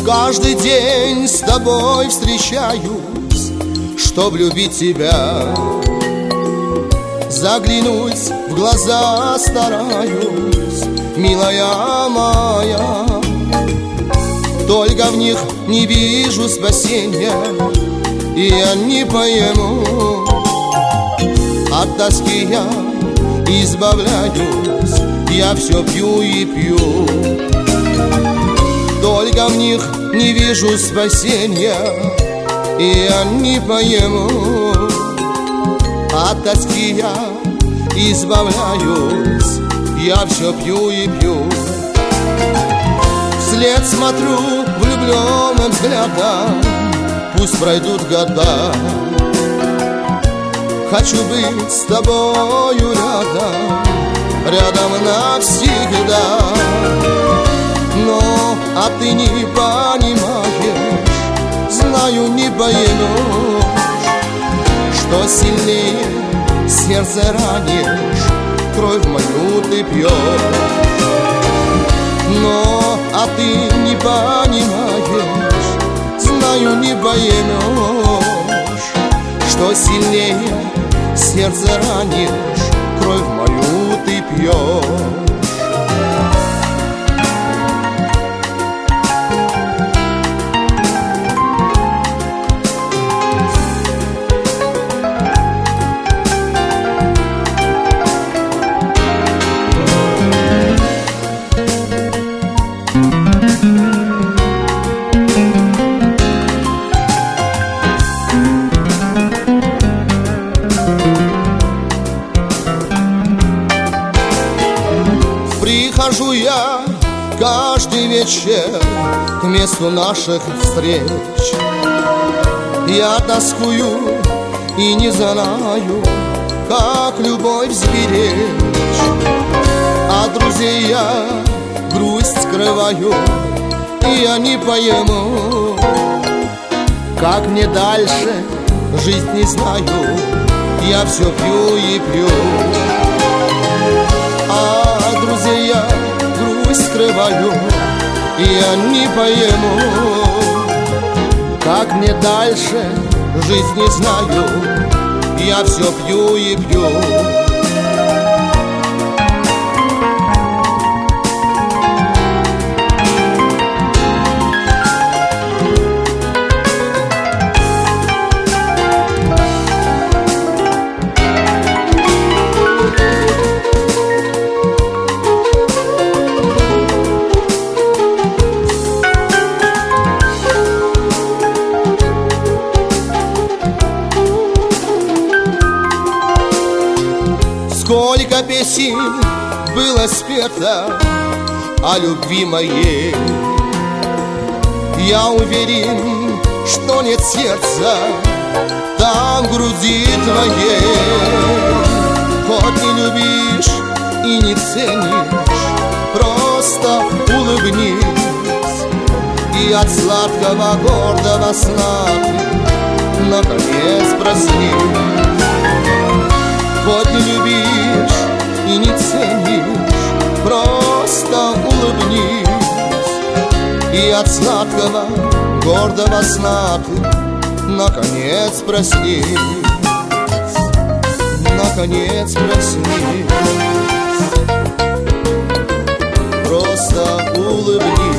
Каждый день с тобой встречаюсь, чтоб любить тебя. Заглянуть в глаза стараюсь, милая моя. Только в них не вижу спасения, и я не пойму. От тоски я избавляюсь, я все пью и пью. Только в них не вижу спасения, и я не пойму. От тоски я избавляюсь, я все пью и пью. Вслед смотрю влюбленным взглядом, пусть пройдут года. Хочу быть с тобою рядом, рядом навсегда. Но, а ты не понимаешь, знаю, не поймешь, что сильнее сердце ранишь, кровь мою ты пьешь. Но, а ты не понимаешь, знаю, не поймешь, что сильнее сердце ранишь, кровь мою ты пьешь. Прихожу я каждый вечер к месту наших встреч. Я тоскую и не знаю, как любовь сберечь. От друзей я грусть скрываю, и я не пойму, как мне дальше жить не знаю. Я все пью и пью. Друзей я грусть скрываю, и я не пойму, как мне дальше жить не знаю. Я все пью и пью. Сколько песен было спето о любви моей. Я уверен, что нет сердца там в груди твоей. Хоть не любишь и не ценишь, просто улыбнись, и от сладкого гордого сна ты наконец проснись. Хоть не любишь и не ценишь, просто улыбнись, и от сладкого гордого сна ты наконец проснись. Наконец проснись, просто улыбнись.